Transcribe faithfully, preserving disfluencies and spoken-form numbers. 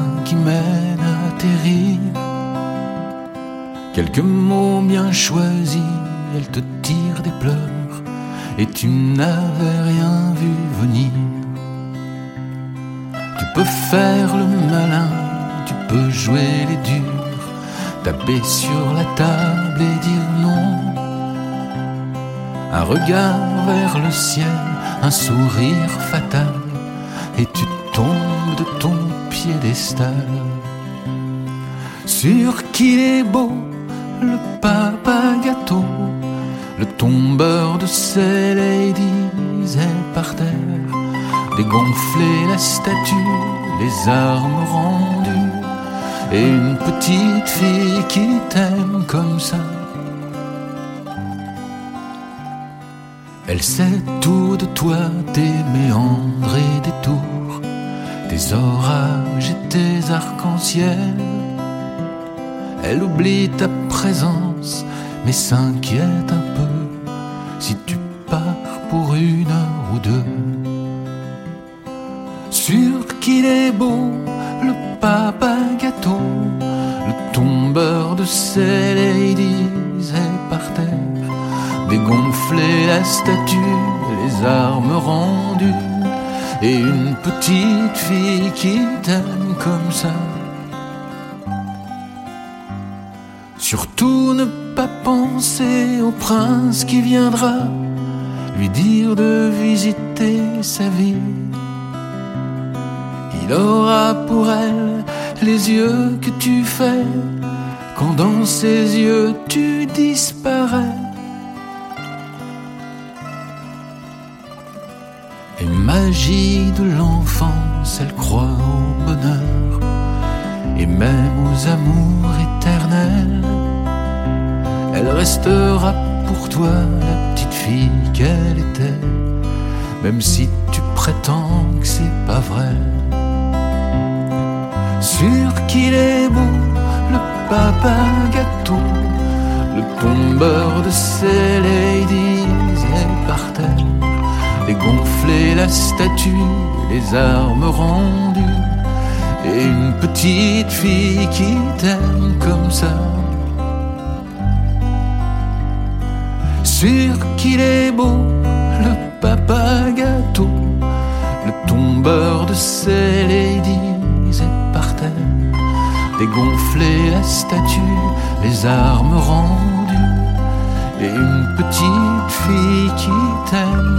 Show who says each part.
Speaker 1: qui mène à tes rires. Quelques mots bien choisis, elle te tire des pleurs, et tu n'avais rien vu venir. Tu peux faire le malin, tu peux jouer les durs, taper sur la table et dire non. Un regard vers le ciel, un sourire fatal, et tu tombes de ton piédestal. Sur qu'il est beau, le papa gâteau, le tombeur de ces ladies est par terre. Dégonfler la statue, les armes rendues, et une petite fille qui t'aime comme ça. Elle sait tout de toi, tes méandres et détours, tes orages et tes arcs-en-ciel. Elle oublie ta présence, mais s'inquiète un peu si tu pars pour une heure ou deux. Sûr qu'il est beau, le papa gâteau, le tombeur de ces ladies est par terre. Dégonfler la statue, les armes rendues, et une petite fille qui t'aime comme ça. Surtout ne pas penser au prince qui viendra lui dire de visiter sa ville. Il aura pour elle les yeux que tu fais quand dans ses yeux tu disparais. Et magie de l'enfance, elle croit au bonheur et même aux amours éternels. Elle restera pour toi la petite fille qu'elle était, même si tu prétends que c'est pas vrai. Sûr qu'il est beau, le papa gâteau, le tombeur de ces ladies est par terre. Dégonfler la statue, les armes rendues, et une petite fille qui t'aime comme ça. Sûr qu'il est beau, le papa gâteau, le tombeur de ces ladies est par terre. Dégonfler la statue, les armes rendues, et une petite fille qui t'aime